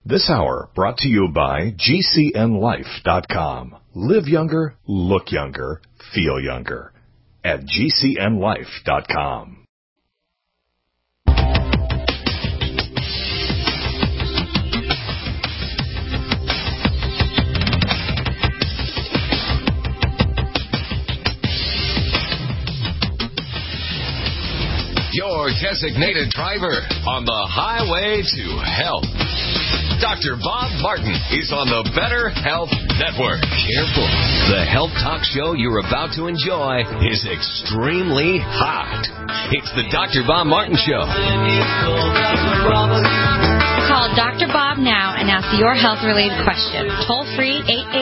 This hour brought to you by GCNLife.com. Live younger, look younger, feel younger at GCNLife.com. Your designated driver on the highway to health. Dr. Bob Martin is on the Better Health Network. Careful. The health talk show you're about to enjoy is extremely hot. It's the Dr. Bob Martin Show. Call Dr. Bob now and ask your health-related question. Toll free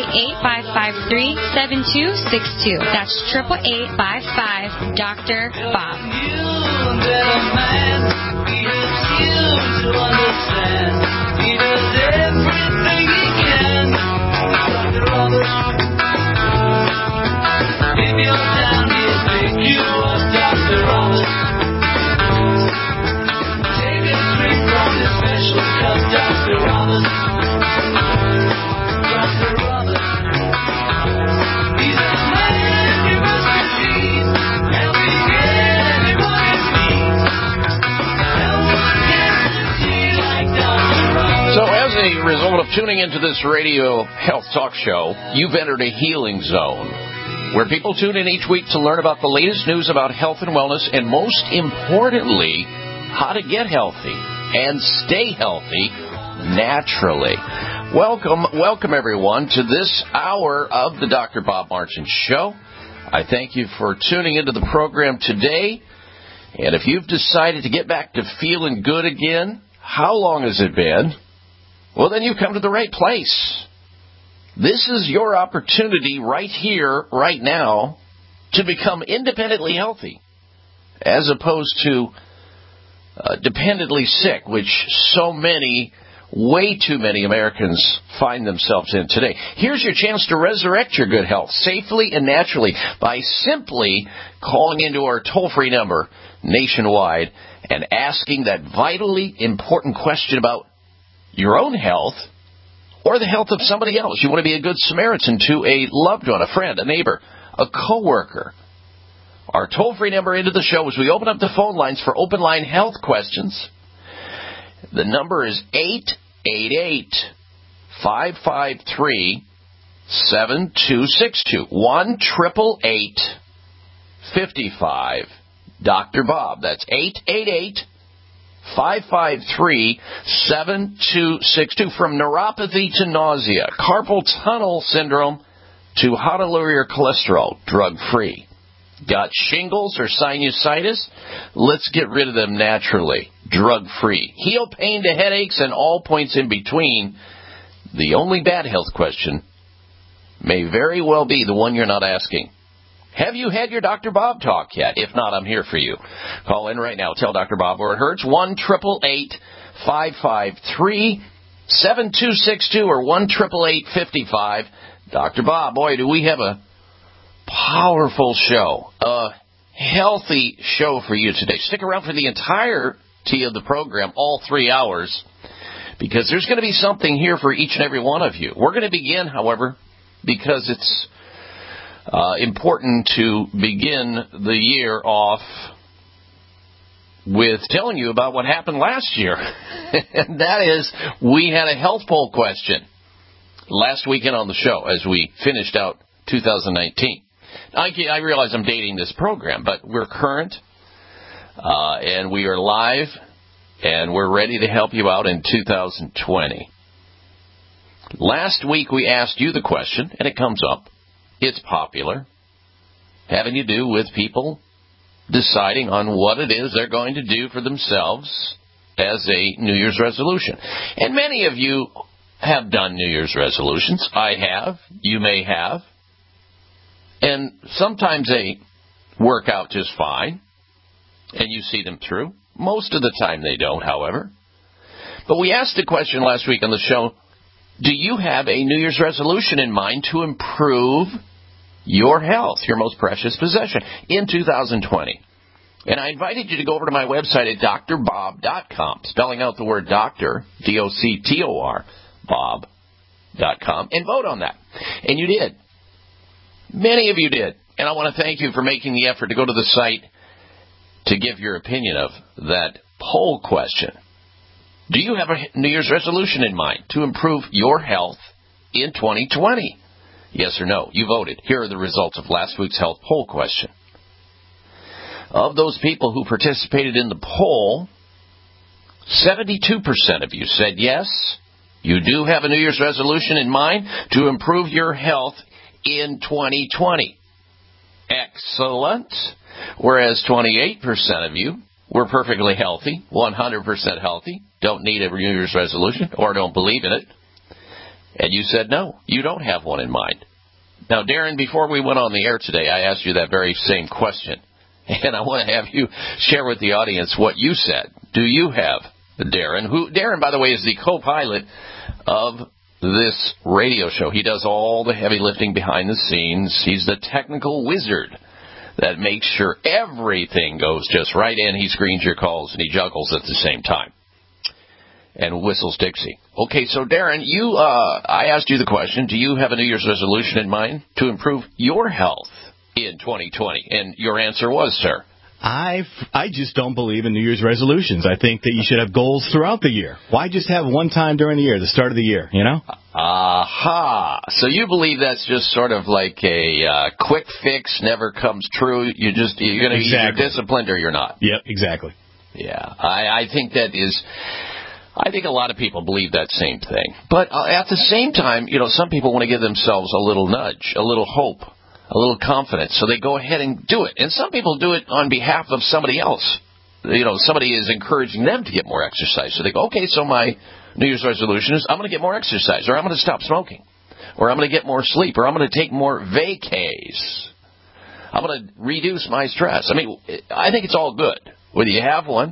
888-553-7262. That's 888-55-Dr. Bob. He does everything he can. Dr. Robert. If you're down, he'll pick you up, Dr. Robert. Take a drink from his special cup, Dr. Robert. Dr. Robert. He's a man you must believe, helping anyone in need. Helping guarantee like Dr. Robert. So as a result of tuning into this radio health talk show, you've entered a healing zone where people tune in each week to learn about the latest news about health and wellness, and most importantly, how to get healthy and stay healthy naturally. Welcome everyone to this hour of the Dr. Bob Martin Show. I thank you for tuning into the program today. And if you've decided to get back to feeling good again, how long has it been? Well, then you've come to the right place. This is your opportunity right here, right now, to become independently healthy, as opposed to dependently sick, which way too many Americans find themselves in today. Here's your chance to resurrect your good health safely and naturally by simply calling into our toll-free number nationwide and asking that vitally important question about your own health or the health of somebody else. You want to be a good Samaritan to a loved one, a friend, a neighbor, a coworker. Our toll-free number into the show as we open up the phone lines for open line health questions. The number is 888-553-7262. 1-888-55 Dr. Bob. That's 888-553-7262. From neuropathy to nausea, carpal tunnel syndrome to how to lower your cholesterol, drug-free. Got shingles or sinusitis? Let's get rid of them naturally, drug-free. Heal pain to headaches and all points in between. The only bad health question may very well be the one you're not asking. Have you had your Dr. Bob talk yet? If not, I'm here for you. Call in right now. Tell Dr. Bob where it hurts. 1-888-553-7262 or 1-888-55. Dr. Bob, boy, do we have a powerful show, a healthy show for you today. Stick around for the entirety of the program, all 3 hours, because there's going to be something here for each and every one of you. We're going to begin, however, because it's important to begin the year off with telling you about what happened last year. And that is, we had a health poll question last weekend on the show as we finished out 2019. I realize I'm dating this program, but we're current, and we are live, and we're ready to help you out in 2020. Last week we asked you the question, and it comes up. It's popular, having to do with people deciding on what it is they're going to do for themselves as a New Year's resolution. And many of you have done New Year's resolutions. I have. You may have. And sometimes they work out just fine, and you see them through. Most of the time they don't, however. But we asked the question last week on the show, do you have a New Year's resolution in mind to improve your health, your most precious possession, in 2020? And I invited you to go over to my website at drbob.com, spelling out the word doctor, D-O-C-T-O-R, bob.com, and vote on that. And you did. Many of you did. And I want to thank you for making the effort to go to the site to give your opinion of that poll question. Do you have a New Year's resolution in mind to improve your health in 2020? Yes or no? You voted. Here are the results of last week's health poll question. Of those people who participated in the poll, 72% of you said yes, you do have a New Year's resolution in mind to improve your health in 2020. Excellent. Whereas 28% of you were perfectly healthy, 100% healthy, don't need a New Year's resolution or don't believe in it. And you said no, you don't have one in mind. Now, Darren, before we went on the air today, I asked you that very same question. And I want to have you share with the audience what you said. Do you have Darren, who, Darren, by the way, is the co-pilot of this radio show. He does all the heavy lifting behind the scenes. He's the technical wizard that makes sure everything goes just right, and he screens your calls and he juggles at the same time and whistles Dixie. Okay, so Darren, I asked you the question, do you have a New Year's resolution in mind to improve your health in 2020? And your answer was, sir. I just don't believe in New Year's resolutions. I think that you should have goals throughout the year. Why just have one time during the year, the start of the year, you know? Aha. So you believe that's just sort of like a quick fix, never comes true. You're going to be either disciplined or you're not. Yep, exactly. Yeah, I think that is... I think a lot of people believe that same thing. But at the same time, some people want to give themselves a little nudge, a little hope, a little confidence, so they go ahead and do it. And some people do it on behalf of somebody else. Somebody is encouraging them to get more exercise. So they go, okay, so my New Year's resolution is I'm going to get more exercise, or I'm going to stop smoking, or I'm going to get more sleep, or I'm going to take more vacays. I'm going to reduce my stress. I mean, I think it's all good, whether you have one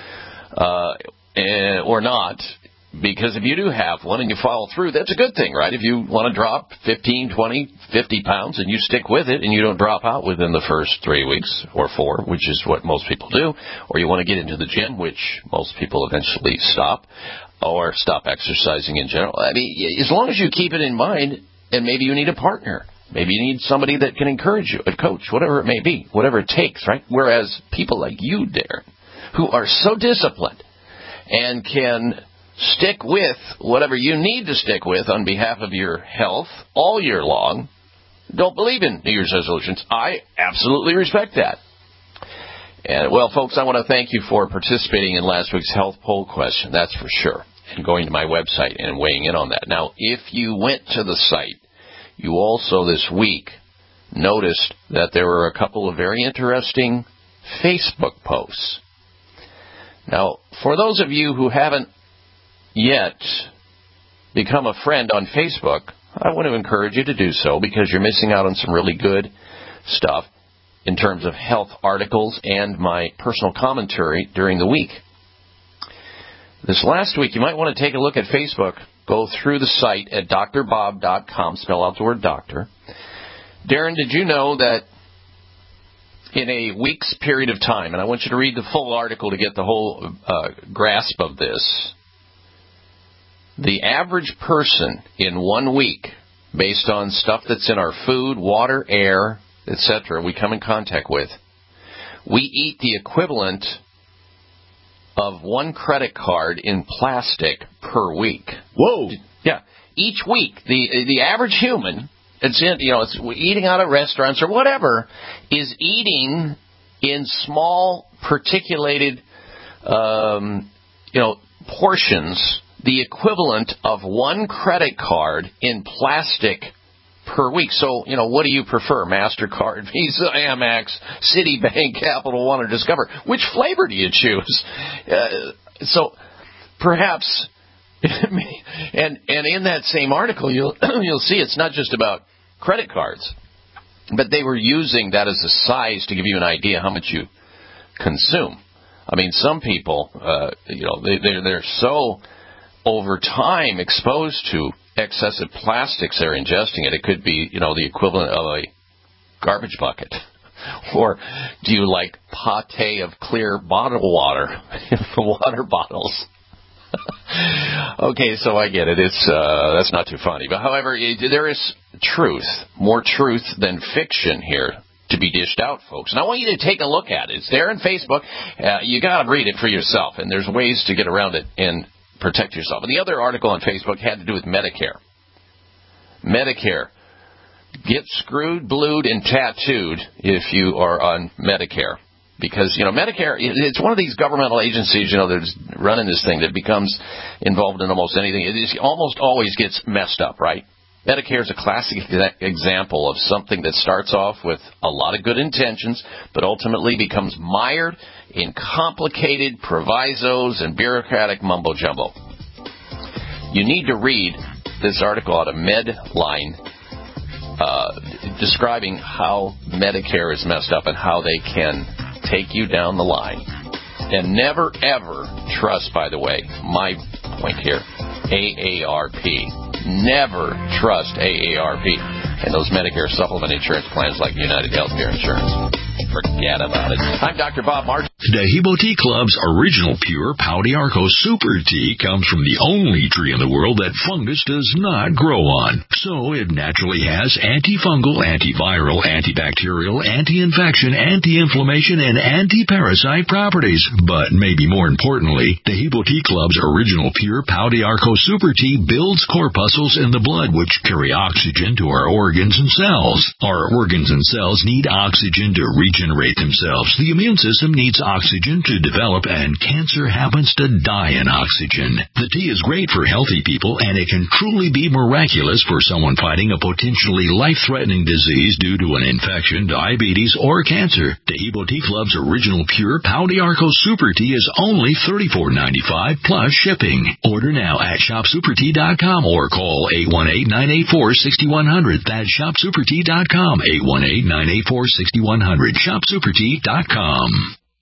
or not. Because if you do have one and you follow through, that's a good thing, right? If you want to drop 15, 20, 50 pounds and you stick with it and you don't drop out within the first 3 weeks or 4, which is what most people do, or you want to get into the gym, which most people eventually stop, or stop exercising in general. I mean, as long as you keep it in mind, and maybe you need a partner. Maybe you need somebody that can encourage you, a coach, whatever it may be, whatever it takes, right? Whereas people like you, Darren, who are so disciplined and can stick with whatever you need to stick with on behalf of your health all year long, don't believe in New Year's resolutions. I absolutely respect that. And, well, folks, I want to thank you for participating in last week's health poll question, that's for sure, and going to my website and weighing in on that. Now, if you went to the site, you also this week noticed that there were a couple of very interesting Facebook posts. Now, for those of you who haven't yet become a friend on Facebook, I want to encourage you to do so because you're missing out on some really good stuff in terms of health articles and my personal commentary during the week. This last week, you might want to take a look at Facebook. Go through the site at drbob.com, spell out the word doctor. Darren, did you know that in a week's period of time, and I want you to read the full article to get the whole grasp of this, the average person in 1 week, based on stuff that's in our food, water, air, etc., we come in contact with, we eat the equivalent of 1 credit card in plastic per week. Whoa! Yeah. Each week, the average human, it's eating out at restaurants or whatever, is eating in small, particulated, portions, the equivalent of 1 credit card in plastic per week. So, what do you prefer? MasterCard, Visa, Amex, Citibank, Capital One, or Discover? Which flavor do you choose? So, perhaps, and in that same article, you'll see it's not just about credit cards, but they were using that as a size to give you an idea how much you consume. I mean, some people, they're so over time exposed to excessive plastics they're ingesting it. It could be, the equivalent of a garbage bucket. Or do you like pate of clear bottled water, the water bottles? Okay, so I get it. That's not too funny. But however, there is truth, more truth than fiction here to be dished out, folks. And I want you to take a look at it. It's there on Facebook. You got to read it for yourself, and there's ways to get around it and protect yourself. And the other article on Facebook had to do with Medicare. Medicare. Get screwed, blued, and tattooed if you are on Medicare. Because, Medicare, it's one of these governmental agencies, that's running this thing that becomes involved in almost anything. It almost always gets messed up, right? Medicare is a classic example of something that starts off with a lot of good intentions, but ultimately becomes mired in complicated provisos and bureaucratic mumbo-jumbo. You need to read this article out of Medline describing how Medicare is messed up and how they can take you down the line. And never, ever trust, by the way, my point here, AARP. Never trust AARP and those Medicare supplement insurance plans like United Healthcare Insurance. Forget about it. I'm Dr. Bob Martin. Dehibo Tea Club's original pure Pau d'Arco Super Tea comes from the only tree in the world that fungus does not grow on. So it naturally has antifungal, antiviral, antibacterial, anti-infection, anti-inflammation, and anti-parasite properties. But maybe more importantly, Dehibo Tea Club's original pure Pau d'Arco Super Tea builds corpuscles in the blood which carry oxygen to our organs and cells. Our organs and cells need oxygen to regenerate themselves. The immune system needs oxygen to develop, and cancer happens to die in oxygen. The tea is great for healthy people, and it can truly be miraculous for someone fighting a potentially life-threatening disease due to an infection, diabetes, or cancer. Dehibo Tea Club's original pure Pau d'Arco Super Tea is only $34.95 plus shipping. Order now at shopsupertea.com or call 818-984-6100. That's shopsupertea.com, 818-984-6100. shopsupertea.com.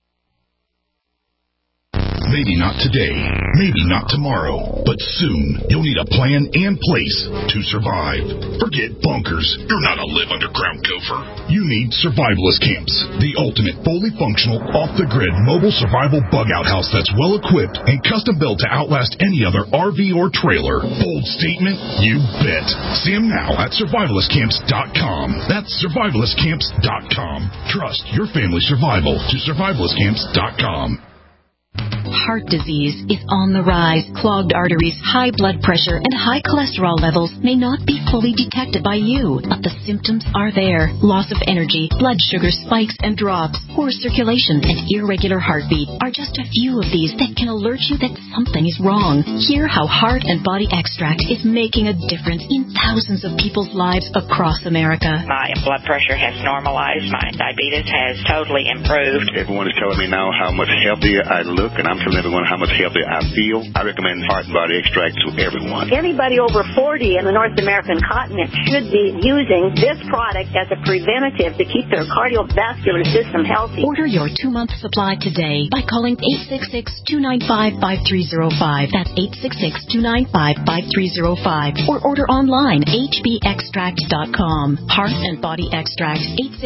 Maybe not today, maybe not tomorrow, but soon you'll need a plan and place to survive. Forget bunkers. You're not a live underground gopher. You need Survivalist Camps, the ultimate fully functional, off-the-grid mobile survival bug-out house that's well-equipped and custom-built to outlast any other RV or trailer. Bold statement? You bet. See them now at survivalistcamps.com. That's survivalistcamps.com. Trust your family's survival to survivalistcamps.com. Heart disease is on the rise. Clogged arteries, high blood pressure, and high cholesterol levels may not be fully detected by you, but the symptoms are there. Loss of energy, blood sugar spikes and drops, poor circulation, and irregular heartbeat are just a few of these that can alert you that something is wrong. Hear how Heart and Body Extract is making a difference in thousands of people's lives across America. My blood pressure has normalized. My diabetes has totally improved. Everyone is telling me now how much healthier I look, and I'm telling everyone how much healthier I feel. I recommend Heart and Body Extract to everyone. Anybody over 40 in the North American continent should be using this product as a preventative to keep their cardiovascular system healthy. Order your 2-month supply today by calling 866-295-5305. That's 866-295-5305. Or order online, hbextract.com. Heart and Body Extract,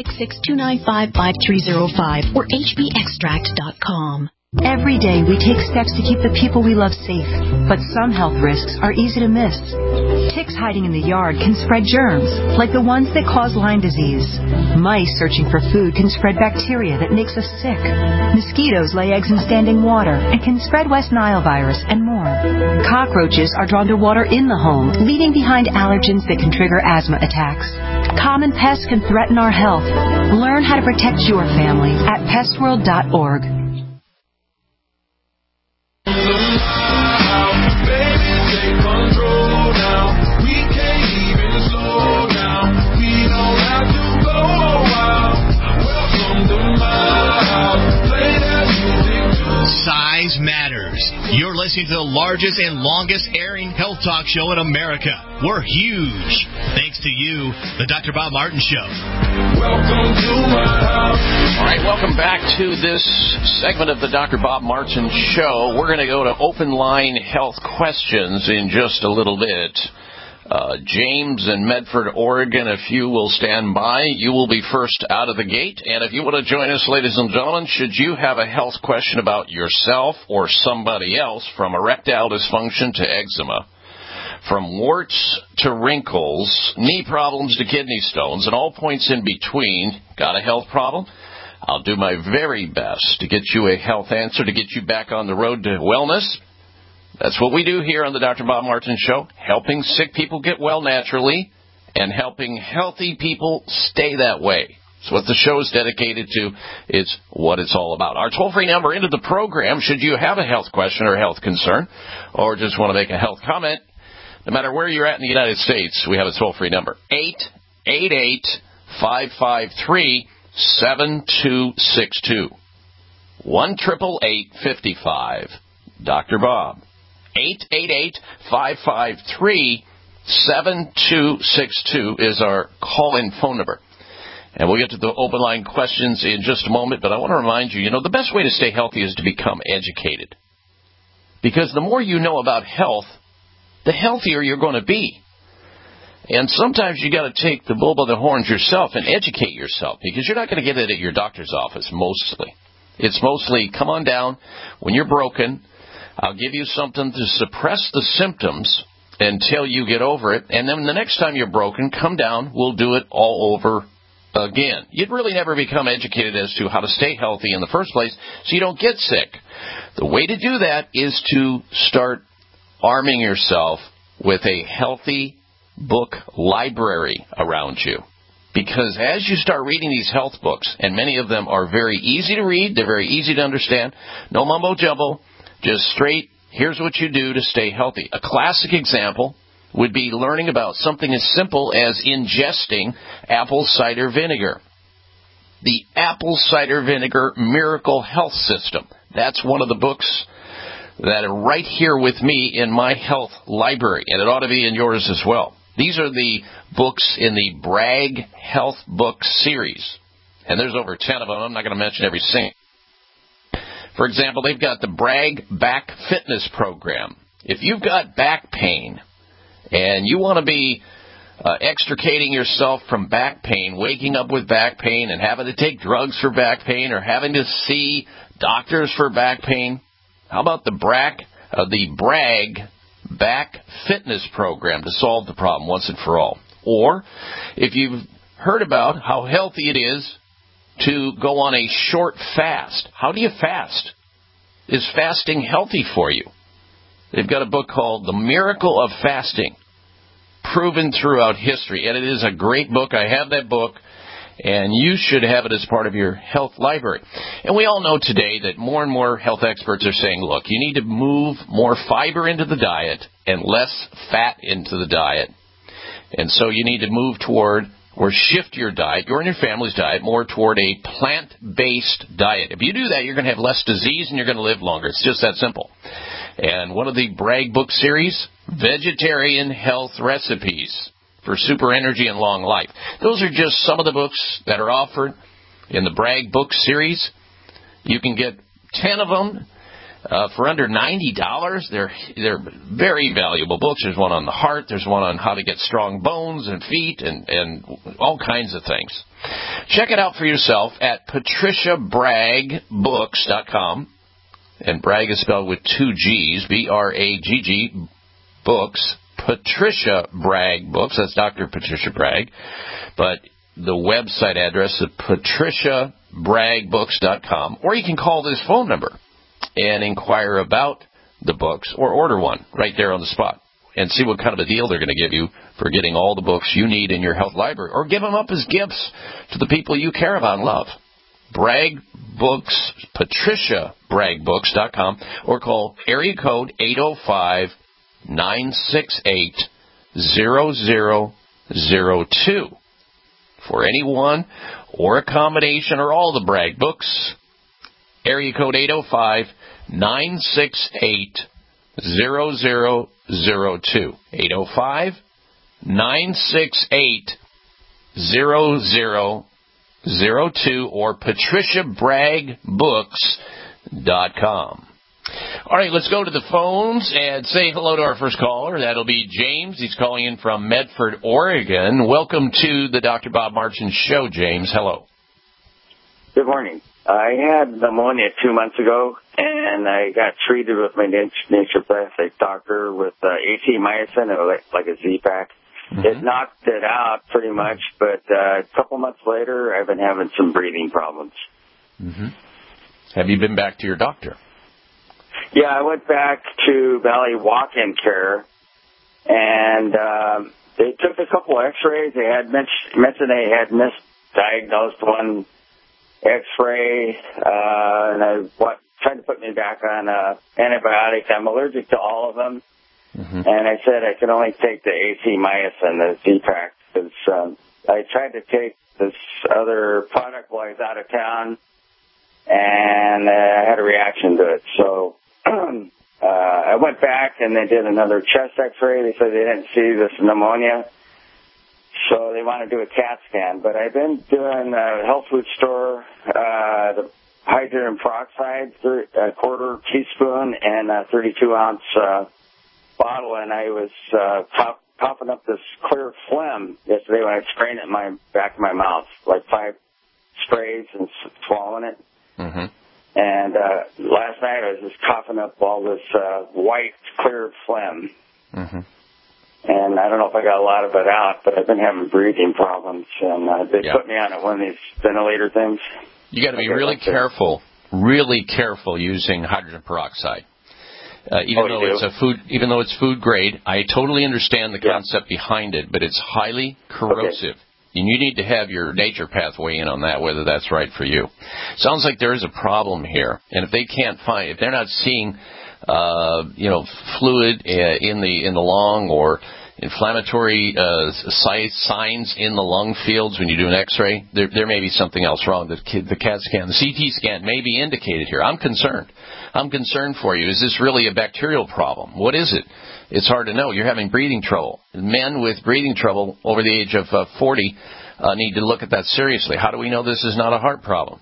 866-295-5305 or hbextract.com. Every day we take steps to keep the people we love safe, but some health risks are easy to miss. Ticks hiding in the yard can spread germs, like the ones that cause Lyme disease. Mice searching for food can spread bacteria that makes us sick. Mosquitoes lay eggs in standing water and can spread West Nile virus and more. Cockroaches are drawn to water in the home, leaving behind allergens that can trigger asthma attacks. Common pests can threaten our health. Learn how to protect your family at pestworld.org. Size matters. You're listening to the largest and longest airing health talk show in America. We're huge. Thanks to you, the Dr. Bob Martin Show. Welcome to my house. All right, welcome back to this segment of the Dr. Bob Martin Show. We're going to go to open line health questions in just a little bit. James in Medford, Oregon, if you will stand by, you will be first out of the gate. And if you want to join us, ladies and gentlemen, should you have a health question about yourself or somebody else, from erectile dysfunction to eczema, from warts to wrinkles, knee problems to kidney stones, and all points in between, got a health problem? I'll do my very best to get you a health answer, to get you back on the road to wellness. That's what we do here on the Dr. Bob Martin Show, helping sick people get well naturally and helping healthy people stay that way. It's what the show is dedicated to. It's what it's all about. Our toll-free number into the program, should you have a health question or health concern or just want to make a health comment, no matter where you're at in the United States, we have a toll-free number, 888-553-7262. 1-888-55. Dr. Bob. 888-553-7262 is our call-in phone number. And we'll get to the open line questions in just a moment, but I want to remind you, the best way to stay healthy is to become educated. Because the more you know about health, the healthier you're going to be. And sometimes you got to take the bull by the horns yourself and educate yourself, because you're not going to get it at your doctor's office mostly. It's mostly, come on down when you're broken. I'll give you something to suppress the symptoms until you get over it. And then the next time you're broken, come down. We'll do it all over again. You'd really never become educated as to how to stay healthy in the first place so you don't get sick. The way to do that is to start arming yourself with a healthy book library around you. Because as you start reading these health books, and many of them are very easy to read, they're very easy to understand, no mumbo-jumbo, just straight, here's what you do to stay healthy. A classic example would be learning about something as simple as ingesting apple cider vinegar. The Apple Cider Vinegar Miracle Health System. That's one of the books that are right here with me in my health library, and it ought to be in yours as well. These are the books in the Bragg Health Book series, and there's over 10 of them. I'm not going to mention every single. For example, they've got the Bragg Back Fitness Program. If you've got back pain and you want to be extricating yourself from back pain, waking up with back pain and having to take drugs for back pain or having to see doctors for back pain, how about the Bragg Back Fitness Program to solve the problem once and for all? Or if you've heard about how healthy it is to go on a short fast. How do you fast? Is fasting healthy for you? They've got a book called The Miracle of Fasting, proven throughout history. And it is a great book. I have that book, and you should have it as part of your health library. And we all know today that more and more health experts are saying, look, you need to move more fiber into the diet and less fat into the diet. And so you need to move toward or shift your diet, your and your family's diet, more toward a plant-based diet. If you do that, you're going to have less disease and you're going to live longer. It's just that simple. And one of the Bragg book series, Vegetarian Health Recipes for Super Energy and Long Life. Those are just some of the books that are offered in the Bragg book series. You can get 10 of them for under $90. They're very valuable books. There's one on the heart. There's one on how to get strong bones and feet and all kinds of things. Check it out for yourself at patriciabraggbooks.com. And Bragg is spelled with 2 G's, B-R-A-G-G, books. Patricia Bragg Books. That's Dr. Patricia Bragg. But the website address is patriciabraggbooks.com. Or you can call this phone number and inquire about the books or order one right there on the spot and see what kind of a deal they're going to give you for getting all the books you need in your health library, or give them up as gifts to the people you care about and love. Bragg Books, patriciabraggbooks.com, or call area code 805-968-0002 for any one or a combination or all the Bragg books. Area code 805-968-0002. 805-968-0002 or patriciabraggbooks.com. All right, let's go to the phones and say hello to our first caller. That'll be James. He's calling in from Medford, Oregon. Welcome to the Dr. Bob Martin Show, James. Hello. Good morning. I had pneumonia 2 months ago, and I got treated with my naturopathic doctor with azithromycin, like a Z-Pack. Mm-hmm. It knocked it out pretty much, but a couple months later, I've been having some breathing problems. Mm-hmm. Have you been back to your doctor? Yeah, I went back to Valley Walk-In Care, and they took a couple X-rays. They had mentioned they had misdiagnosed one X-ray, and I tried to put me back on antibiotics. I'm allergic to all of them, and I said I could only take the azithromycin, the Z-Pack, because I tried to take this other product while I was out of town, and I had a reaction to it. So I went back, and they did another chest X-ray. They said they didn't see this pneumonia. So they want to do a CAT scan. But I've been doing health food store, the hydrogen peroxide, a quarter teaspoon, and a 32-ounce bottle. And I was coughing up this clear phlegm yesterday when I was spraying it in my back of my mouth, like 5 sprays and swallowing it. Mm-hmm. And last night I was just coughing up all this white, clear phlegm. Mm-hmm. And I don't know if I got a lot of it out, but I've been having breathing problems, and they put me on one of these ventilator things. You got to be really careful using hydrogen peroxide. Even though it's food grade, I totally understand the concept behind it, but it's highly corrosive. Okay. And you need to have your naturopath weigh in on that, whether that's right for you. Sounds like there is a problem here, and if they're not seeing fluid in the lung or inflammatory signs in the lung fields when you do an X-ray, there may be something else wrong. The CAT scan, the CT scan may be indicated here. I'm concerned. I'm concerned for you. Is this really a bacterial problem? What is it? It's hard to know. You're having breathing trouble. Men with breathing trouble over the age of 40 need to look at that seriously. How do we know this is not a heart problem?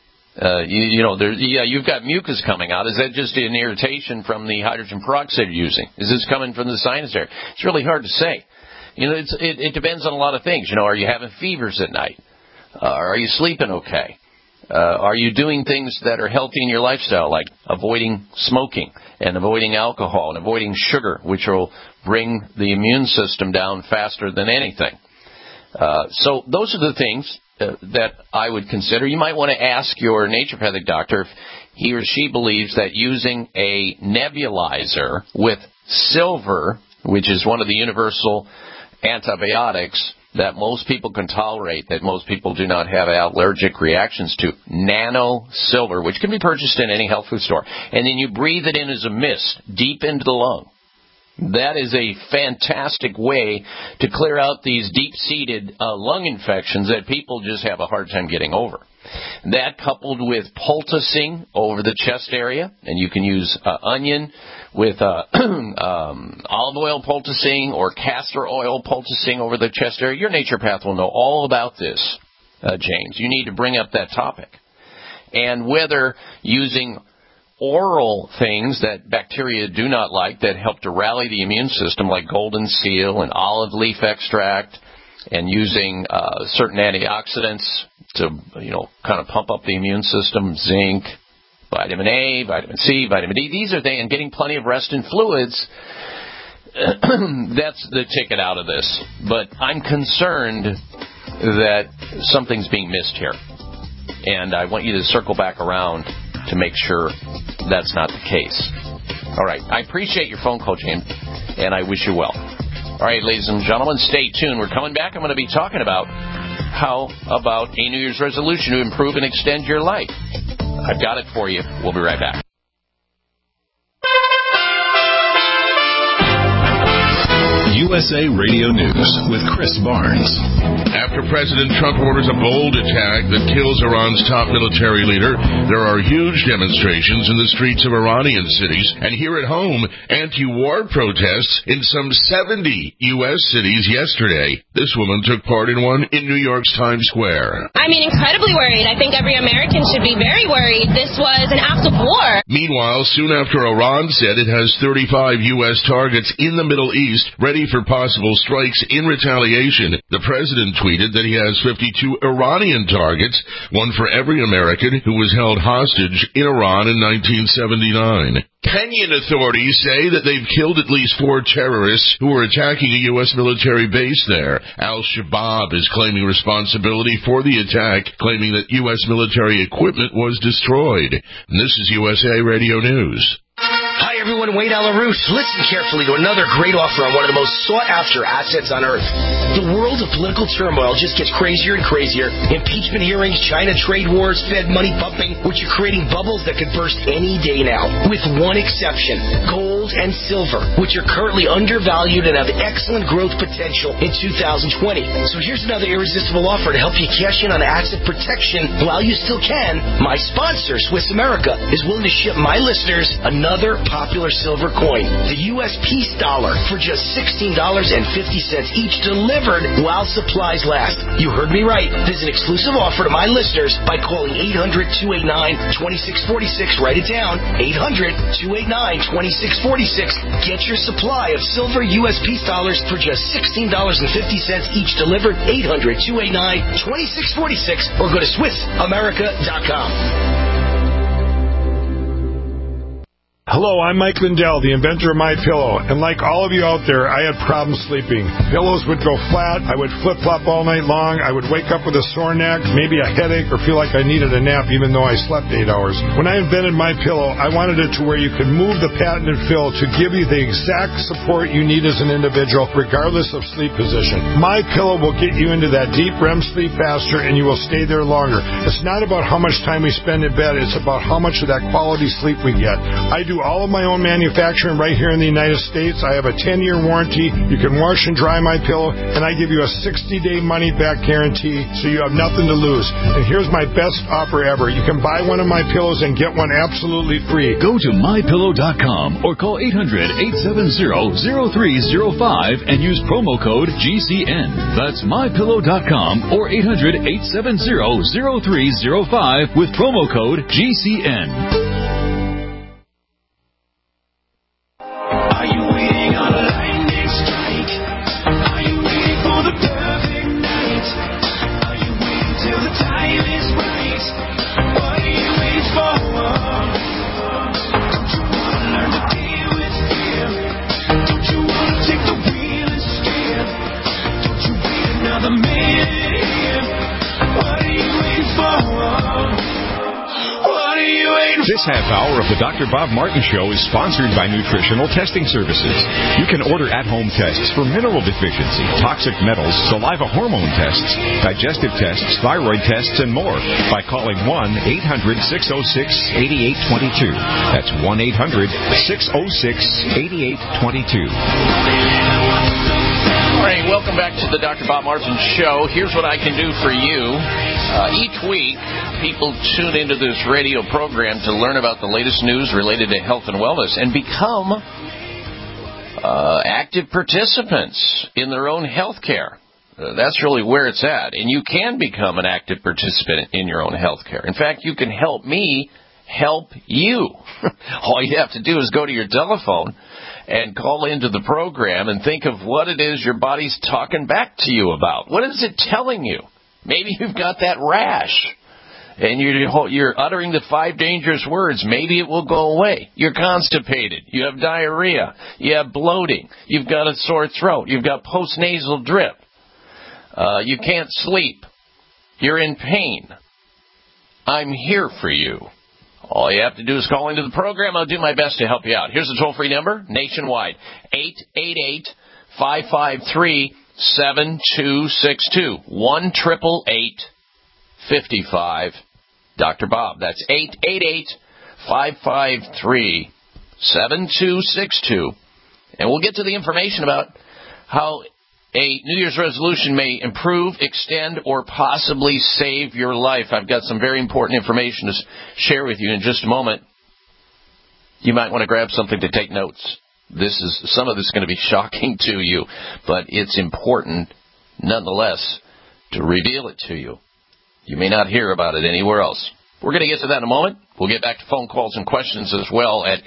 You've got mucus coming out. Is that just an irritation from the hydrogen peroxide you're using? Is this coming from the sinus area? It's really hard to say. It depends on a lot of things. Are you having fevers at night? Are you sleeping okay? Are you doing things that are healthy in your lifestyle, like avoiding smoking and avoiding alcohol and avoiding sugar, which will bring the immune system down faster than anything? So those are the things that I would consider. You might want to ask your naturopathic doctor if he or she believes that using a nebulizer with silver, which is one of the universal antibiotics that most people can tolerate, that most people do not have allergic reactions to, nano silver, which can be purchased in any health food store, and then you breathe it in as a mist deep into the lung. That is a fantastic way to clear out these deep-seated lung infections that people just have a hard time getting over. That coupled with poulticing over the chest area, and you can use onion with olive oil poulticing or castor oil poulticing over the chest area. Your naturopath will know all about this, James. You need to bring up that topic. And whether using oral things that bacteria do not like that help to rally the immune system, like golden seal and olive leaf extract, and using certain antioxidants to, kind of pump up the immune system, zinc, vitamin A, vitamin C, vitamin D. These are things, and getting plenty of rest and fluids, that's the ticket out of this. But I'm concerned that something's being missed here. And I want you to circle back around to make sure that's not the case. All right. I appreciate your phone call, James, and I wish you well. All right, ladies and gentlemen, stay tuned. We're coming back. I'm going to be talking about how about a New Year's resolution to improve and extend your life. I've got it for you. We'll be right back. USA Radio News with Chris Barnes. After President Trump orders a bold attack that kills Iran's top military leader, there are huge demonstrations in the streets of Iranian cities, and here at home, anti-war protests in some 70 U.S. cities yesterday. This woman took part in one in New York's Times Square. I mean, incredibly worried. I think every American should be very worried. This was an act of war. Meanwhile, soon after Iran said it has 35 U.S. targets in the Middle East ready for possible strikes in retaliation, the president tweeted that he has 52 Iranian targets, one for every American who was held hostage in Iran in 1979. Kenyan authorities say that they've killed at least 4 terrorists who were attacking a U.S. military base there. Al-Shabaab is claiming responsibility for the attack, claiming that U.S. military equipment was destroyed. And this is USA Radio News. Hi, everyone. Wayne Alarouche. Listen carefully to another great offer on one of the most sought-after assets on Earth. The world of political turmoil just gets crazier and crazier. Impeachment hearings, China trade wars, Fed money pumping, which are creating bubbles that could burst any day now. With one exception, gold and silver, which are currently undervalued and have excellent growth potential in 2020. So here's another irresistible offer to help you cash in on asset protection while you still can. My sponsor, Swiss America, is willing to ship my listeners another popular silver coin, the U.S. Peace Dollar, for just $16.50 each, delivered while supplies last. You heard me right. There's an exclusive offer to my listeners by calling 800-289-2646. Write it down, 800-289-2646. Get your supply of silver U.S. Peace Dollars for just $16.50 each, delivered, 800-289-2646, or go to SwissAmerica.com. Hello, I'm Mike Lindell, the inventor of MyPillow, and like all of you out there, I had problems sleeping. Pillows would go flat, I would flip-flop all night long, I would wake up with a sore neck, maybe a headache, or feel like I needed a nap even though I slept 8 hours. When I invented MyPillow, I wanted it to where you could move the patented fill to give you the exact support you need as an individual, regardless of sleep position. MyPillow will get you into that deep REM sleep faster, and you will stay there longer. It's not about how much time we spend in bed, it's about how much of that quality sleep we get. I do all of my own manufacturing right here in the United States. I have a 10-year warranty. You can wash and dry my pillow, and I give you a 60-day money-back guarantee, so you have nothing to lose. And here's my best offer ever. You can buy one of my pillows and get one absolutely free. Go to MyPillow.com or call 800-870-0305 and use promo code GCN. That's MyPillow.com or 800-870-0305 with promo code GCN. This half hour of the Dr. Bob Martin Show is sponsored by Nutritional Testing Services. You can order at-home tests for mineral deficiency, toxic metals, saliva hormone tests, digestive tests, thyroid tests, and more by calling 1-800-606-8822. That's 1-800-606-8822. All right, welcome back to the Dr. Bob Martin Show. Here's what I can do for you. Each week, people tune into this radio program to learn about the latest news related to health and wellness and become active participants in their own health care. That's really where it's at. And you can become an active participant in your own health care. In fact, you can help me help you. All you have to do is go to your telephone and call into the program and think of what it is your body's talking back to you about. What is it telling you? Maybe you've got that rash, and you're uttering the 5 dangerous words. Maybe it will go away. You're constipated. You have diarrhea. You have bloating. You've got a sore throat. You've got postnasal drip. You can't sleep. You're in pain. I'm here for you. All you have to do is call into the program. I'll do my best to help you out. Here's the toll-free number, nationwide, 888-553-7262, 1-888-55 Dr. Bob. That's 888-553-7262. And we'll get to the information about how a New Year's resolution may improve, extend, or possibly save your life. I've got some very important information to share with you in just a moment. You might want to grab something to take notes. Some of this is going to be shocking to you, but it's important nonetheless to reveal it to you. You may not hear about it anywhere else. We're going to get to that in a moment. We'll get back to phone calls and questions as well at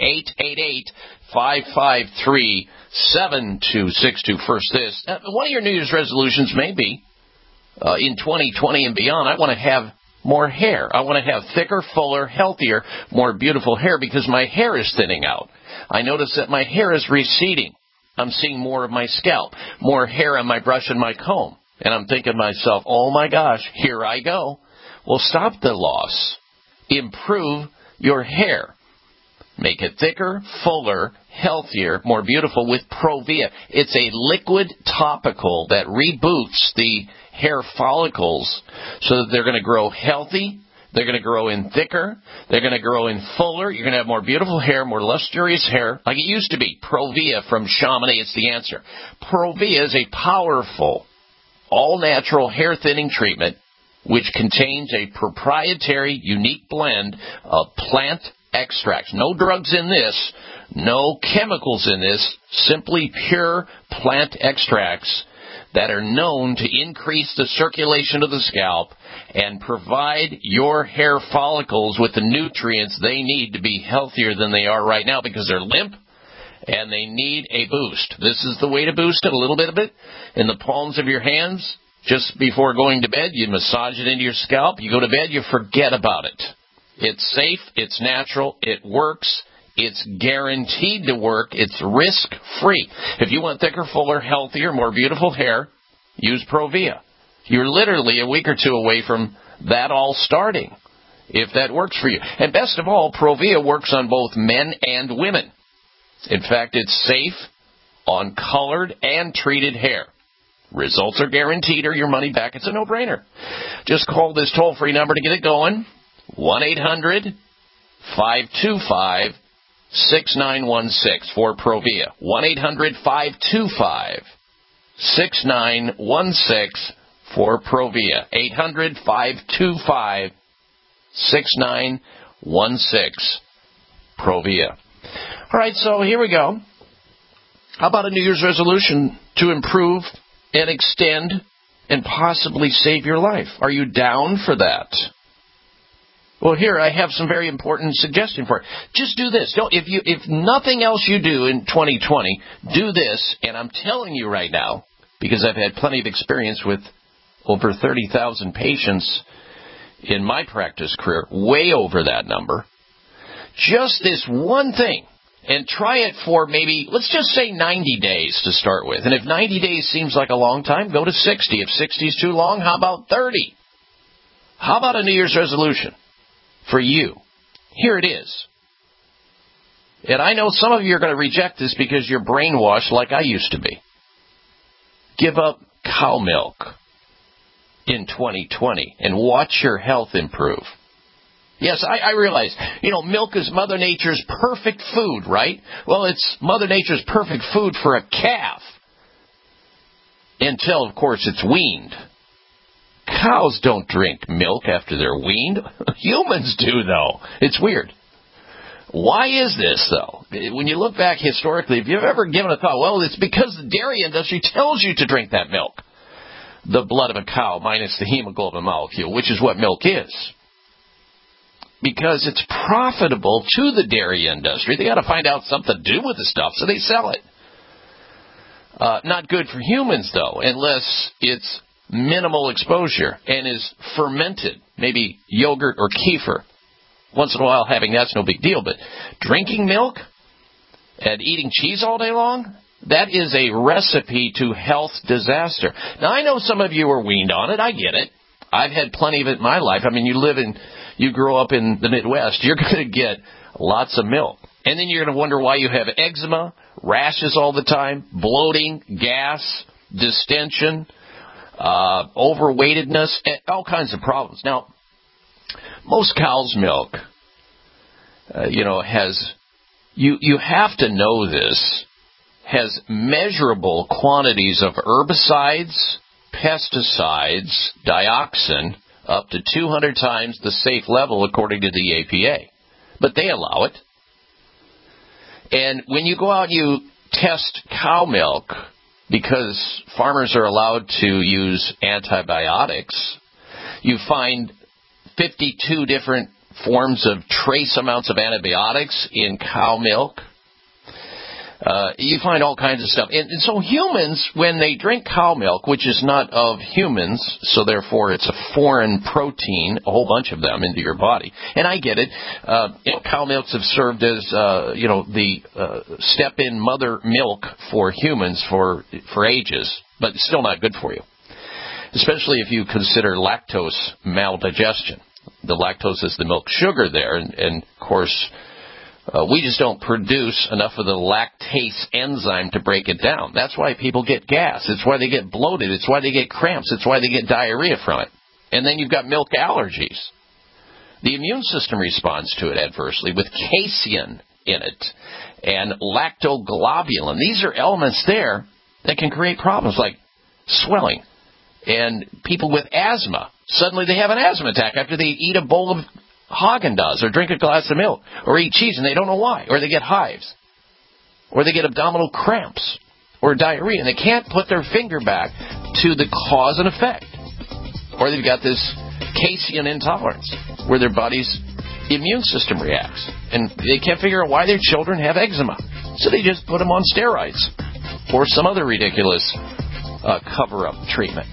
888-553-7262. First this. One of your New Year's resolutions may be, in 2020 and beyond, I want to have more hair. I want to have thicker, fuller, healthier, more beautiful hair because my hair is thinning out. I notice that my hair is receding. I'm seeing more of my scalp, more hair on my brush and my comb. And I'm thinking to myself, oh my gosh, here I go. Well, stop the loss. Improve your hair. Make it thicker, fuller, healthier, more beautiful with Provia. It's a liquid topical that reboots the hair follicles so that they're going to grow healthy, they're going to grow in thicker, they're going to grow in fuller, you're going to have more beautiful hair, more lustrous hair, like it used to be. Provia from Chamonix is the answer. Provia is a powerful, all-natural hair thinning treatment which contains a proprietary, unique blend of plant extracts. No drugs in this, no chemicals in this, simply pure plant extracts that are known to increase the circulation of the scalp and provide your hair follicles with the nutrients they need to be healthier than they are right now because they're limp and they need a boost. This is the way to boost it, a little bit of it, in the palms of your hands. Just before going to bed, you massage it into your scalp. You go to bed, you forget about it. It's safe, it's natural, it works, it's guaranteed to work, it's risk-free. If you want thicker, fuller, healthier, more beautiful hair, use Provia. You're literally a week or two away from that all starting, if that works for you. And best of all, Provia works on both men and women. In fact, it's safe on colored and treated hair. Results are guaranteed or your money back. It's a no-brainer. Just call this toll-free number to get it going. 1-800-525-6916 for Provia. 1-800-525-6916 for Provia. 800-525-6916 Provia. All right, so here we go. How about a New Year's resolution to improve and extend and possibly save your life? Are you down for that? Well, here I have some very important suggestions for it. Just do this. If nothing else you do in 2020, do this. And I'm telling you right now, because I've had plenty of experience with over 30,000 patients in my practice career, way over that number. Just this one thing. And try it for maybe, let's just say 90 days to start with. And if 90 days seems like a long time, go to 60. If 60 is too long, how about 30? How about a New Year's resolution for you? Here it is. And I know some of you are going to reject this because you're brainwashed like I used to be. Give up cow milk in 2020 and watch your health improve. Yes, I realize, milk is Mother Nature's perfect food, right? Well, it's Mother Nature's perfect food for a calf. Until, of course, it's weaned. Cows don't drink milk after they're weaned. Humans do, though. It's weird. Why is this, though? When you look back historically, if you've ever given a thought, well, it's because the dairy industry tells you to drink that milk. The blood of a cow minus the hemoglobin molecule, which is what milk is. Because it's profitable to the dairy industry. They got to find out something to do with the stuff, so they sell it. Not good for humans, though, unless it's minimal exposure and is fermented, maybe yogurt or kefir. Once in a while having that's no big deal, but drinking milk and eating cheese all day long, that is a recipe to health disaster. Now, I know some of you are weaned on it. I get it. I've had plenty of it in my life. I mean, you grow up in the Midwest, you're going to get lots of milk. And then you're going to wonder why you have eczema, rashes all the time, bloating, gas, distension, overweightedness, and all kinds of problems. Now, most cow's milk, has, you have to know this, has measurable quantities of herbicides, pesticides, dioxin, up to 200 times the safe level according to the APA. But they allow it. And when you go out and you test cow milk, because farmers are allowed to use antibiotics, you find 52 different forms of trace amounts of antibiotics in cow milk. You find all kinds of stuff. And so humans, when they drink cow milk, which is not of humans, so therefore it's a foreign protein, a whole bunch of them into your body. And I get it. Cow milks have served as, the step-in mother milk for humans for ages, but it's still not good for you, especially if you consider lactose maldigestion. The lactose is the milk sugar there, and of course, we just don't produce enough of the lactase enzyme to break it down. That's why people get gas. It's why they get bloated. It's why they get cramps. It's why they get diarrhea from it. And then you've got milk allergies. The immune system responds to it adversely with casein in it and lactoglobulin. These are elements there that can create problems like swelling. And people with asthma, suddenly they have an asthma attack after they eat a bowl of Haagen-Dazs or drink a glass of milk or eat cheese and they don't know why. Or they get hives. Or they get abdominal cramps or diarrhea and they can't put their finger back to the cause and effect. Or they've got this casein intolerance where their body's immune system reacts. And they can't figure out why their children have eczema. So they just put them on steroids or some other ridiculous cover-up treatment.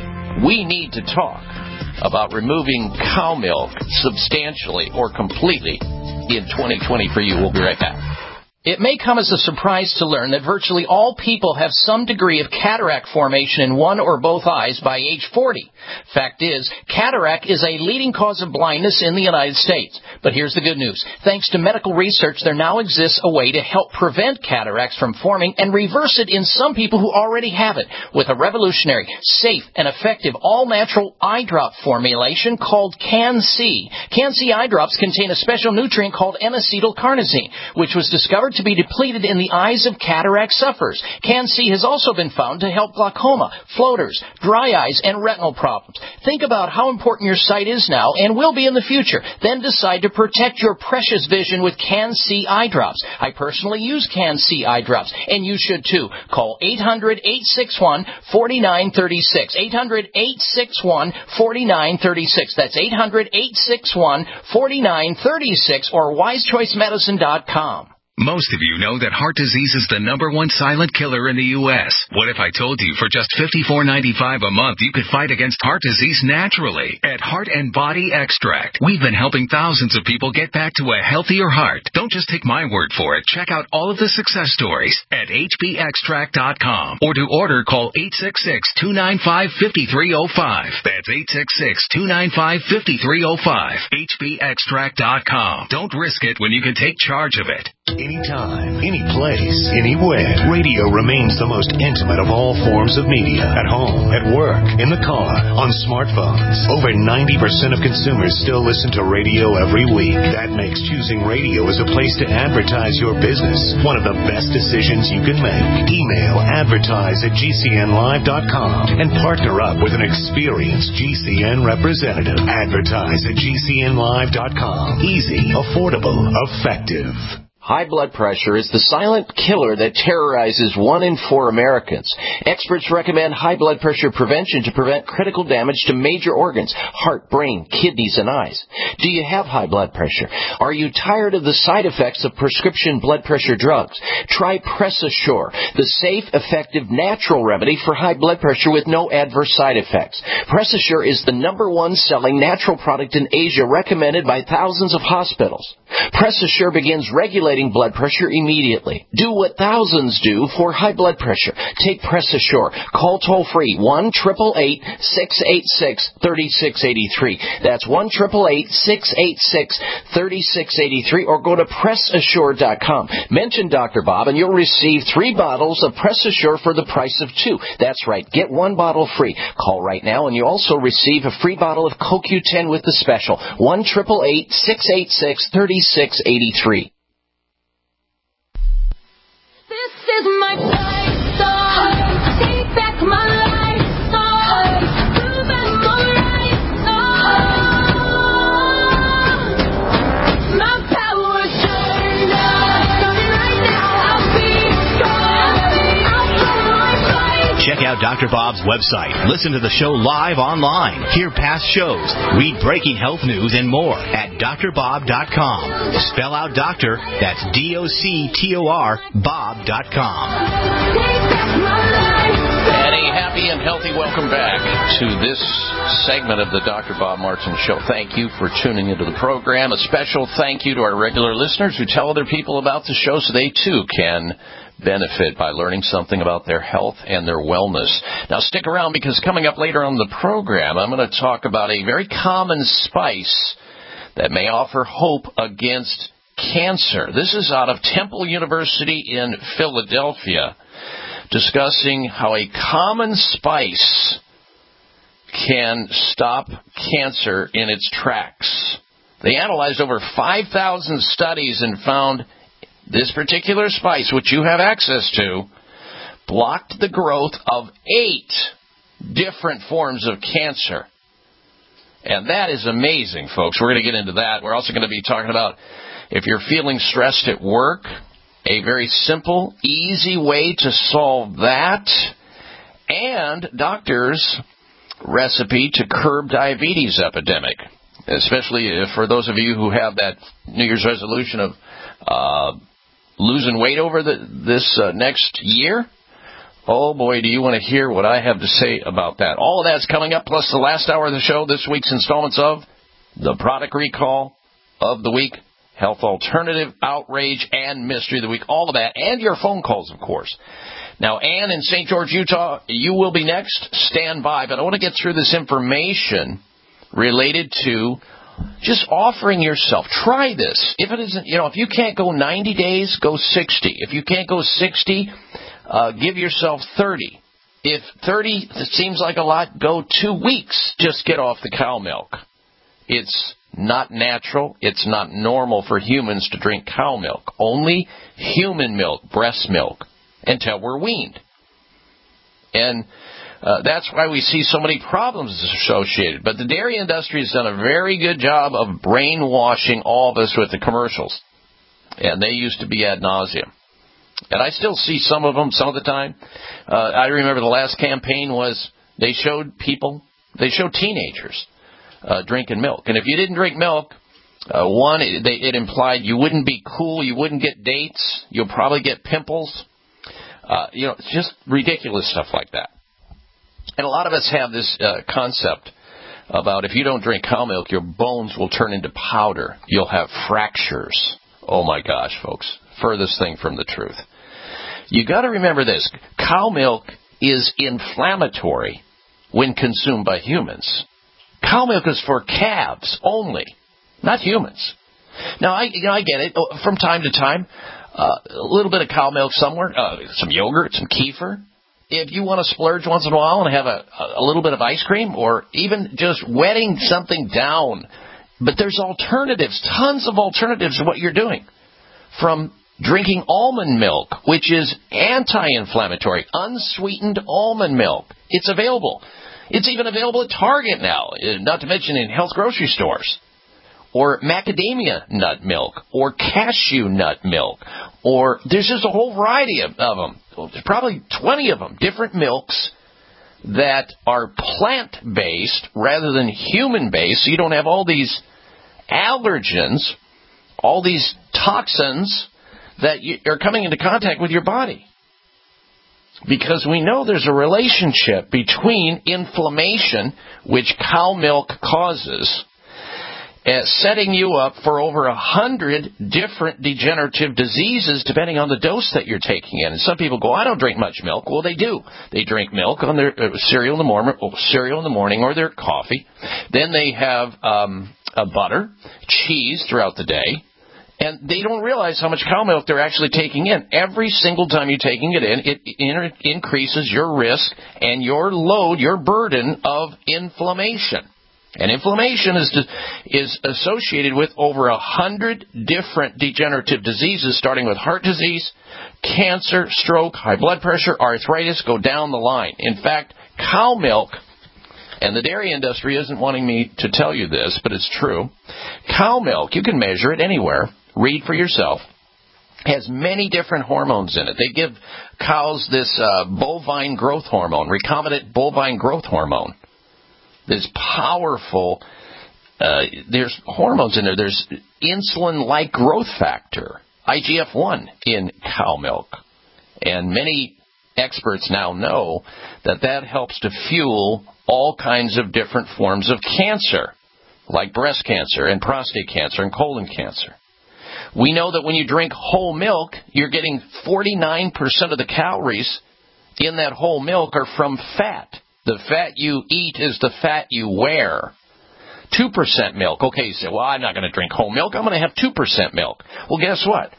We need to talk about removing cow milk substantially or completely in 2020 for you. We'll be right back. It may come as a surprise to learn that virtually all people have some degree of cataract formation in one or both eyes by age 40. Fact is, cataract is a leading cause of blindness in the United States. But here's the good news. Thanks to medical research, there now exists a way to help prevent cataracts from forming and reverse it in some people who already have it with a revolutionary, safe, and effective all-natural eye drop formulation called Can-C. Can-C eye drops contain a special nutrient called N-acetylcarnosine, which was discovered to be depleted in the eyes of cataract sufferers. Can-C has also been found to help glaucoma, floaters, dry eyes, and retinal problems. Think about how important your sight is now and will be in the future. Then decide to protect your precious vision with Can-C eye drops. I personally use Can-C eye drops, and you should too. Call 800-861-4936. 800-861-4936. That's 800-861-4936 or wisechoicemedicine.com. Most of you know that heart disease is the #1 silent killer in the U.S. What if I told you for just $54.95 a month you could fight against heart disease naturally at Heart and Body Extract? We've been helping thousands of people get back to a healthier heart. Don't just take my word for it. Check out all of the success stories at hbextract.com or to order call 866-295-5305. That's 866-295-5305. hbextract.com. Don't risk it when you can take charge of it. Anytime, any place, anywhere. Radio remains the most intimate of all forms of media. At home, at work, in the car, on smartphones. Over 90% of consumers still listen to radio every week. That makes choosing radio as a place to advertise your business one of the best decisions you can make. Email advertise@gcnlive.com and partner up with an experienced GCN representative. Advertise@gcnlive.com. Easy, affordable, effective. High blood pressure is the silent killer that terrorizes 1 in 4 Americans. Experts recommend high blood pressure prevention to prevent critical damage to major organs, heart, brain, kidneys, and eyes. Do you have high blood pressure? Are you tired of the side effects of prescription blood pressure drugs? Try PressAssure, the safe, effective, natural remedy for high blood pressure with no adverse side effects. PressAssure is the #1 selling natural product in Asia, recommended by thousands of hospitals. PressAssure begins regulating blood pressure immediately. Do what thousands do for high blood pressure. Take PressAssure. Call toll-free 1-888-686-3683. That's 1-888-686-3683 or go to PressAssure.com. Mention Dr. Bob and you'll receive 3 bottles of PressAssure for the price of 2. That's right. Get 1 bottle free. Call right now and you also receive a free bottle of CoQ10 with the special. 1-888-686-3683. This is my out Dr. Bob's website, listen to the show live online, hear past shows, read breaking health news, and more at drbob.com. Spell out doctor, that's DOCTOR, Bob.com. And a happy and healthy welcome back to this segment of the Dr. Bob Martin Show. Thank you for tuning into the program. A special thank you to our regular listeners who tell other people about the show so they too can benefit by learning something about their health and their wellness. Now stick around, because coming up later on the program, I'm going to talk about a very common spice that may offer hope against cancer. This is out of Temple University in Philadelphia, discussing how a common spice can stop cancer in its tracks. They analyzed over 5,000 studies and found this particular spice, which you have access to, blocked the growth of 8 different forms of cancer. And that is amazing, folks. We're going to get into that. We're also going to be talking about, if you're feeling stressed at work, a very simple, easy way to solve that, and doctors' recipe to curb diabetes epidemic, especially for those of you who have that New Year's resolution of losing weight over this next year. Oh, boy, do you want to hear what I have to say about that. All of that's coming up, plus the last hour of the show, this week's installments of the product recall of the week, health alternative, outrage, and mystery of the week. All of that, and your phone calls, of course. Now, Ann in St. George, Utah, you will be next. Stand by. But I want to get through this information related to just offering yourself. Try this. If it isn't, if you can't go 90 days, go 60. If you can't go 60, give yourself 30. If 30 seems like a lot, go 2 weeks. Just get off the cow milk. It's not natural. It's not normal for humans to drink cow milk. Only human milk, breast milk, until we're weaned. And that's why we see so many problems associated. But the dairy industry has done a very good job of brainwashing all of us with the commercials. And they used to be ad nauseum. And I still see some of them some of the time. I remember the last campaign was they showed teenagers drinking milk. And if you didn't drink milk, it implied you wouldn't be cool, you wouldn't get dates, you'll probably get pimples. It's just ridiculous stuff like that. And a lot of us have this concept about if you don't drink cow milk, your bones will turn into powder. You'll have fractures. Oh, my gosh, folks. Furthest thing from the truth. You got to remember this. Cow milk is inflammatory when consumed by humans. Cow milk is for calves only, not humans. Now, I get it. From time to time, a little bit of cow milk somewhere, some yogurt, some kefir. If you want to splurge once in a while and have a little bit of ice cream, or even just wetting something down. But there's alternatives, tons of alternatives to what you're doing. From drinking almond milk, which is anti-inflammatory, unsweetened almond milk. It's available. It's even available at Target now, not to mention in health grocery stores. Or macadamia nut milk, or cashew nut milk, or there's just a whole variety of them. There's probably 20 of them, different milks that are plant-based rather than human-based, so you don't have all these allergens, all these toxins that are coming into contact with your body. Because we know there's a relationship between inflammation, which cow milk causes, setting you up for over 100 different degenerative diseases depending on the dose that you're taking in. And some people go, I don't drink much milk. Well, they do. They drink milk on their cereal in the morning or their coffee. Then they have butter, cheese throughout the day. And they don't realize how much cow milk they're actually taking in. Every single time you're taking it in, it increases your risk and your load, your burden of inflammation. And inflammation is associated with over 100 different degenerative diseases, starting with heart disease, cancer, stroke, high blood pressure, arthritis, go down the line. In fact, cow milk, and the dairy industry isn't wanting me to tell you this, but it's true. Cow milk, you can measure it anywhere. Read for yourself. has many different hormones in it. They give cows this bovine growth hormone, recombinant bovine growth hormone. This powerful, there's hormones in there. There's insulin-like growth factor, IGF-1, in cow milk. And many experts now know that that helps to fuel all kinds of different forms of cancer, like breast cancer and prostate cancer and colon cancer. We know that when you drink whole milk, you're getting 49% of the calories in that whole milk are from fat. The fat you eat is the fat you wear. 2% milk. Okay, you say, well, I'm not going to drink whole milk. I'm going to have 2% milk. Well, guess what?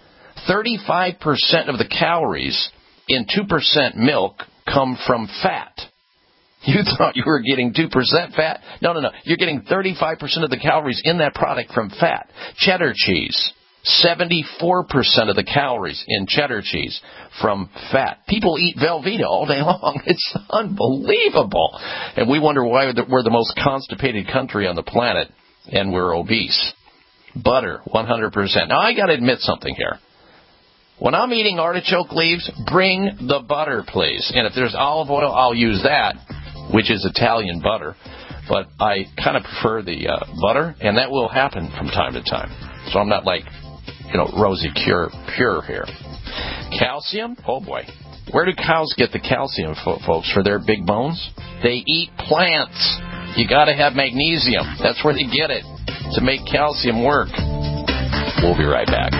35% of the calories in 2% milk come from fat. You thought you were getting 2% fat? No. You're getting 35% of the calories in that product from fat. Cheddar cheese. 74% of the calories in cheddar cheese from fat. People eat Velveeta all day long. It's unbelievable. And we wonder why we're the most constipated country on the planet and we're obese. Butter, 100%. Now, I got to admit something here. When I'm eating artichoke leaves, bring the butter, please. And if there's olive oil, I'll use that, which is Italian butter. But I kind of prefer the butter, and that will happen from time to time. So I'm not like, rosy pure here. Calcium? Oh, boy. Where do cows get the calcium, folks, for their big bones? They eat plants. You got to have magnesium. That's where they get it, to make calcium work. We'll be right back.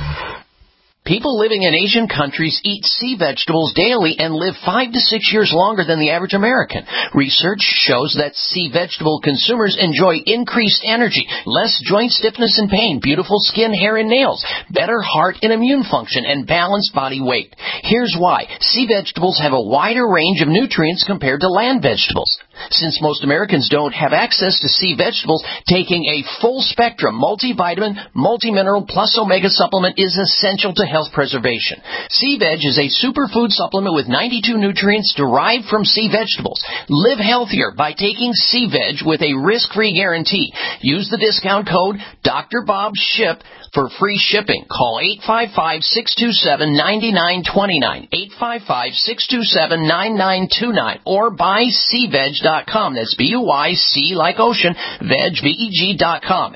People living in Asian countries eat sea vegetables daily and live 5 to 6 years longer than the average American. Research shows that sea vegetable consumers enjoy increased energy, less joint stiffness and pain, beautiful skin, hair, and nails, better heart and immune function, and balanced body weight. Here's why. Sea vegetables have a wider range of nutrients compared to land vegetables. Since most Americans don't have access to sea vegetables, taking a full-spectrum multivitamin, multimineral, plus omega supplement is essential to health preservation. Sea Veg is a superfood supplement with 92 nutrients derived from sea vegetables. Live healthier by taking Sea Veg with a risk-free guarantee. Use the discount code Dr. Bob SHIP for free shipping. Call 855-627-9929, 855-627-9929, or buy SeaVeg.com. That's B-U-Y-C like ocean, veg, V-E-G.com,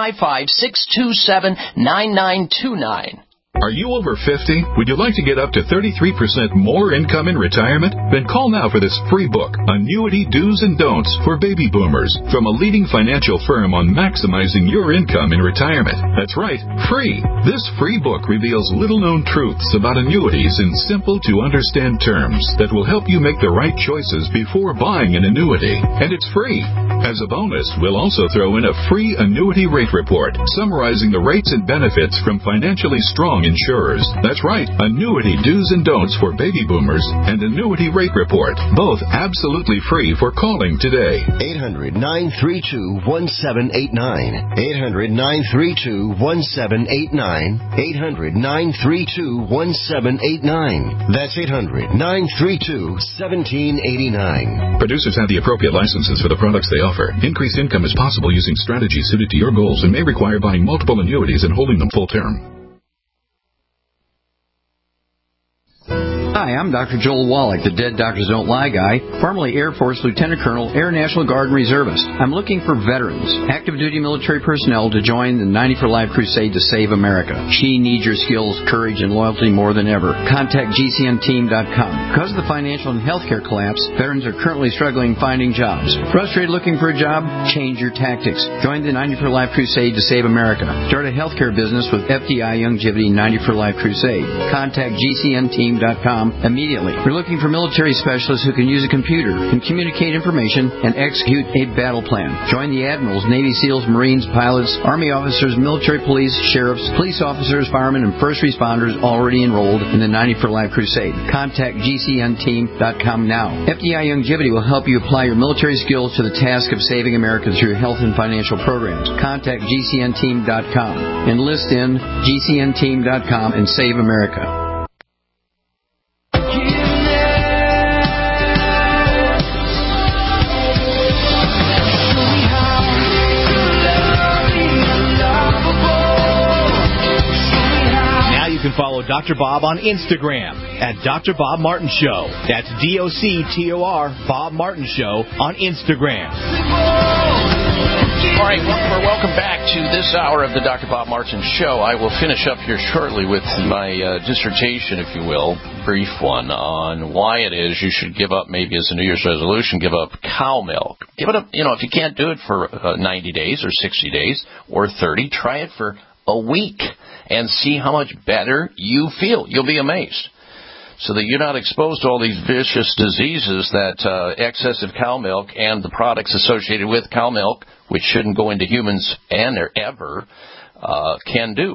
855-627-9929. Are you over 50? Would you like to get up to 33% more income in retirement? Then call now for this free book, Annuity Do's and Don'ts for Baby Boomers, from a leading financial firm on maximizing your income in retirement. That's right, free. This free book reveals little-known truths about annuities in simple-to-understand terms that will help you make the right choices before buying an annuity. And it's free. As a bonus, we'll also throw in a free annuity rate report summarizing the rates and benefits from financially strong insurers. That's right, Annuity Do's and Don'ts for Baby Boomers and Annuity Rate Report, both absolutely free for calling today. 800-932-1789. 800-932-1789. 800-932-1789. That's 800-932-1789. Producers have the appropriate licenses for the products they offer. Increased income is possible using strategies suited to your goals and may require buying multiple annuities and holding them full term. Hi, I'm Dr. Joel Wallach, the Dead Doctors Don't Lie guy, formerly Air Force Lieutenant Colonel, Air National Guard and Reservist. I'm looking for veterans, active duty military personnel to join the 90 for Life crusade to save America. She needs your skills, courage, and loyalty more than ever. Contact GCNteam.com. Because of the financial and healthcare collapse, veterans are currently struggling finding jobs. Frustrated looking for a job? Change your tactics. Join the 90 for Life crusade to save America. Start a healthcare business with FDI Youngevity 90 for Life crusade. Contact GCNteam.com immediately. We're looking for military specialists who can use a computer, can communicate information, and execute a battle plan. Join the admirals, Navy SEALs, Marines, pilots, Army officers, military police, sheriffs, police officers, firemen, and first responders already enrolled in the 90 for Life crusade. Contact GCNteam.com now. FDI Youngevity will help you apply your military skills to the task of saving America through health and financial programs. Contact GCNteam.com. Enlist in GCNteam.com and save America. You can follow Dr. Bob on Instagram at Dr. Bob Martin Show. That's DOCTOR Bob Martin Show on Instagram. All right, welcome back to this hour of the Dr. Bob Martin Show. I will finish up here shortly with my dissertation, if you will, brief one, on why it is you should give up, maybe as a New Year's resolution, give up cow milk. Give it up, if you can't do it for 90 days or 60 days or 30, try it for a week and see how much better you feel. You'll be amazed. So that you're not exposed to all these vicious diseases that excessive cow milk and the products associated with cow milk, which shouldn't go into humans ever, can do.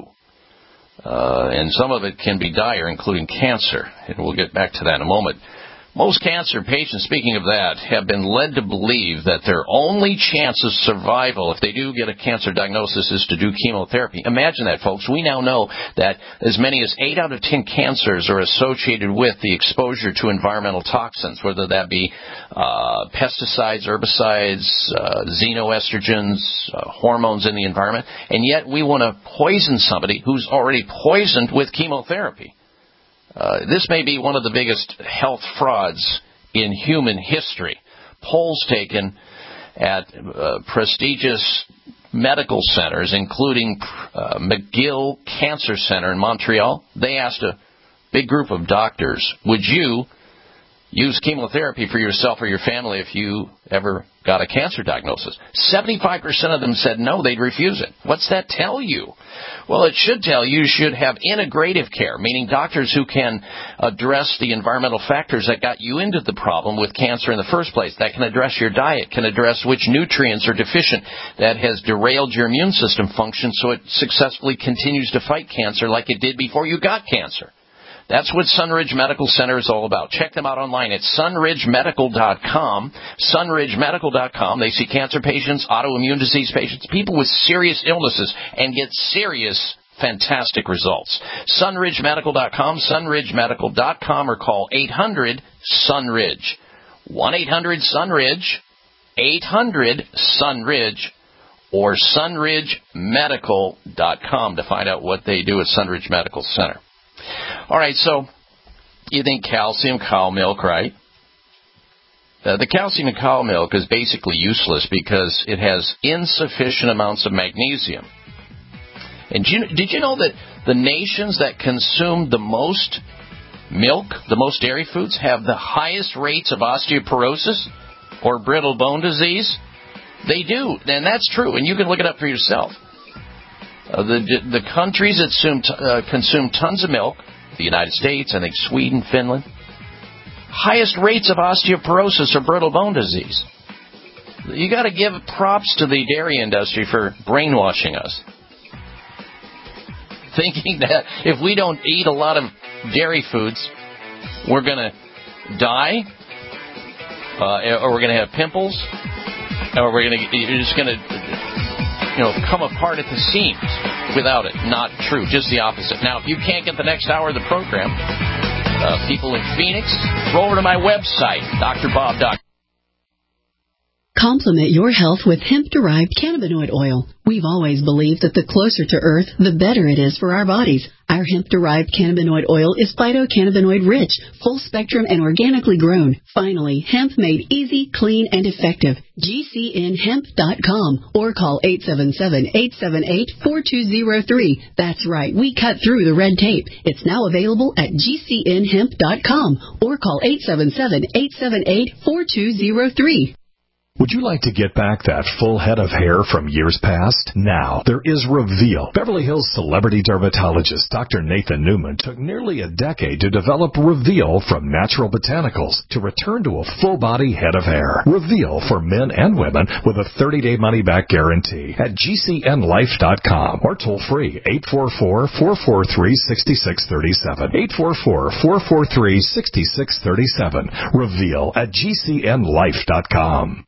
And some of it can be dire, including cancer. And we'll get back to that in a moment. Most cancer patients, speaking of that, have been led to believe that their only chance of survival, if they do get a cancer diagnosis, is to do chemotherapy. Imagine that, folks. We now know that as many as 8 out of 10 cancers are associated with the exposure to environmental toxins, whether that be pesticides, herbicides, xenoestrogens, hormones in the environment. And yet we want to poison somebody who's already poisoned with chemotherapy. This may be one of the biggest health frauds in human history. Polls taken at prestigious medical centers, including McGill Cancer Center in Montreal, they asked a big group of doctors, would you use chemotherapy for yourself or your family if you ever got a cancer diagnosis? 75% of them said no, they'd refuse it. What's that tell you? Well, it should tell you should have integrative care, meaning doctors who can address the environmental factors that got you into the problem with cancer in the first place, that can address your diet, can address which nutrients are deficient, that has derailed your immune system function so it successfully continues to fight cancer like it did before you got cancer. That's what Sunridge Medical Center is all about. Check them out online at sunridgemedical.com. Sunridgemedical.com. They see cancer patients, autoimmune disease patients, people with serious illnesses, and get serious, fantastic results. Sunridgemedical.com, sunridgemedical.com, or call 800-SUNRIDGE. 1-800-SUNRIDGE, 800-SUNRIDGE, or sunridgemedical.com to find out what they do at Sunridge Medical Center. All right, so you think calcium, cow milk, right? The calcium in cow milk is basically useless because it has insufficient amounts of magnesium. And did you know that the nations that consume the most milk, the most dairy foods, have the highest rates of osteoporosis or brittle bone disease? They do, and that's true, and you can look it up for yourself. The countries that consume tons of milk, the United States, I think Sweden, Finland, highest rates of osteoporosis or brittle bone disease. You got to give props to the dairy industry for brainwashing us, thinking that if we don't eat a lot of dairy foods, we're going to die, or we're going to have pimples, or you're just going to come apart at the seams without it. Not true. Just the opposite. Now, if you can't get the next hour of the program, people in Phoenix, go over to my website, drbob.com. Complement your health with hemp-derived cannabinoid oil. We've always believed that the closer to Earth, the better it is for our bodies. Our hemp-derived cannabinoid oil is phytocannabinoid rich, full-spectrum, and organically grown. Finally, hemp made easy, clean, and effective. GCNhemp.com or call 877-878-4203. That's right, we cut through the red tape. It's now available at GCNhemp.com or call 877-878-4203. Would you like to get back that full head of hair from years past? Now, there is Reveal. Beverly Hills celebrity dermatologist Dr. Nathan Newman took nearly a decade to develop Reveal from natural botanicals to return to a full-body head of hair. Reveal for men and women with a 30-day money-back guarantee at GCNlife.com or toll-free 844-443-6637. 844-443-6637. Reveal at GCNlife.com.